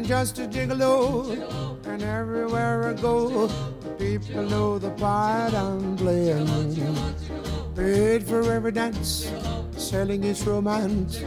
and just a gigolo. And everywhere I go, people know the part I'm playing. Paid for every dance, selling its romance.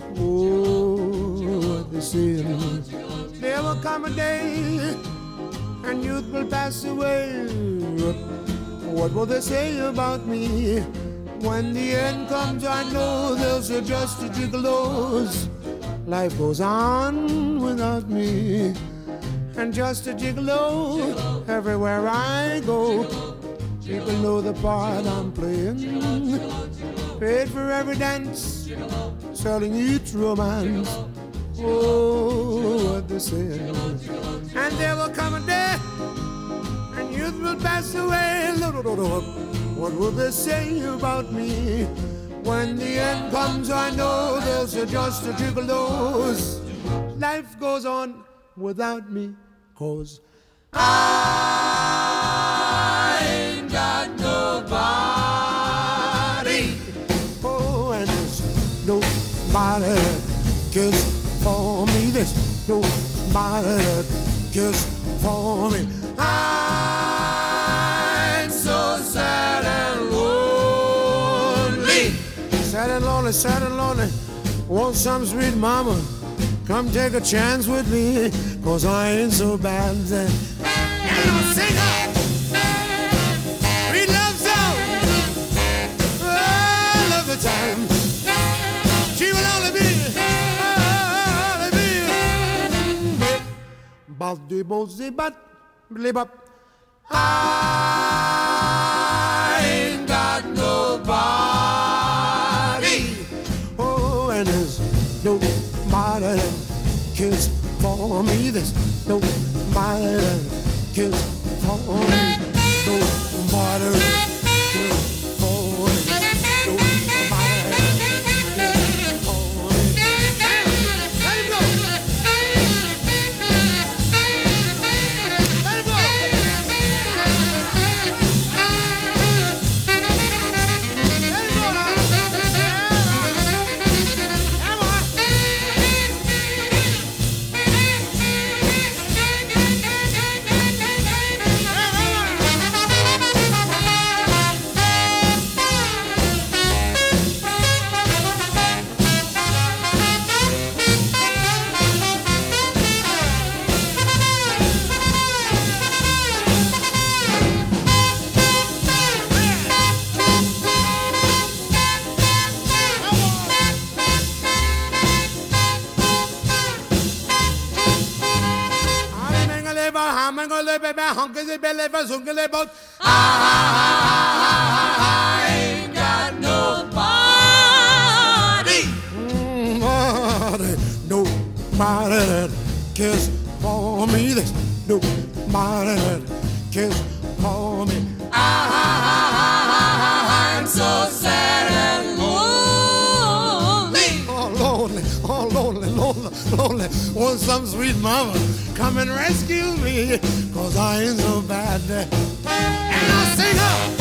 Oh, what they say. There will come a day, and youth will pass away. What will they say about me? When the end comes, I know they'll say just a gigolos. Life goes on without me, and just a gigolo. Everywhere I go, people know the part I'm playing. Paid for every dance, selling each romance. Oh, what they say. And there will come a day, and youth will pass away. What will they say about me? When the end comes, I know they'll say just a gigolos. Life goes on without me, 'cause I ain't got nobody. Oh, and there's nobody that cares for me. There's nobody that cares for me. I'm so sad and lonely. Sad and lonely, sad and lonely. Want some sweet mama, come take a chance with me, 'cause I ain't so bad. And I'll sing her sweet love song all of the time. She will only be Baldi Bozi Bat Blibop. I ain't got nobody. Oh, and there's nobody that cares for me. There's nobody that cares for me. Nobody that cares for me. Nobody that cares for me. Let it go. Let it go. I ain't got nobody. Nobody that cares for me. There's nobody that cares for me. I'm so sad and lonely. Oh, lonely, oh, lonely, lonely, lonely. Want some sweet mama, come and rescue me, 'cause I ain't so bad. And I'll sing her